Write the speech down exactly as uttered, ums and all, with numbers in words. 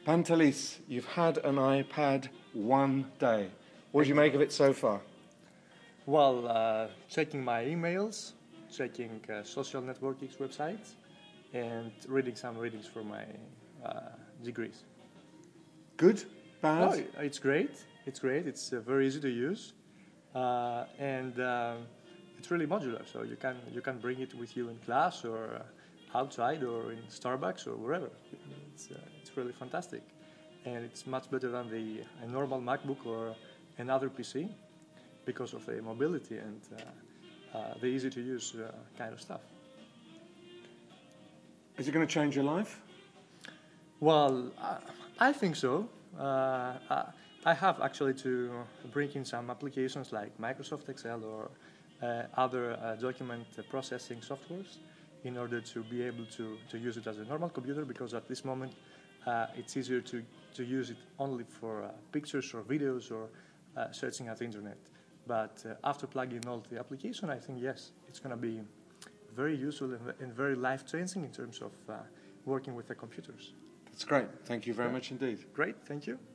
Pantelis, you've had an iPad one day. What do you make of it so far? Well, uh, checking my emails, checking uh, social networking websites, and reading some readings for my uh, degrees. Good? Bad? Oh, it's great. It's great. It's uh, very easy to use, uh, and uh, it's really modular. So you can you can bring it with you in class or uh, outside or in Starbucks or wherever. It's uh, it's really fantastic, and it's much better than the a normal MacBook or another P C because of the mobility and uh, uh, the easy to use uh, kind of stuff. Is it going to change your life? Well, uh, I think so. Uh, I have actually to bring in some applications like Microsoft Excel or uh, other uh, document processing softwares in order to be able to, to use it as a normal computer, because at this moment uh, it's easier to, to use it only for uh, pictures or videos or uh, searching at the internet. But uh, after plugging all the application, I think yes, it's going to be very useful and, and very life-changing in terms of uh, working with the computers. That's great. Thank you very Yeah. much indeed. Great, thank you.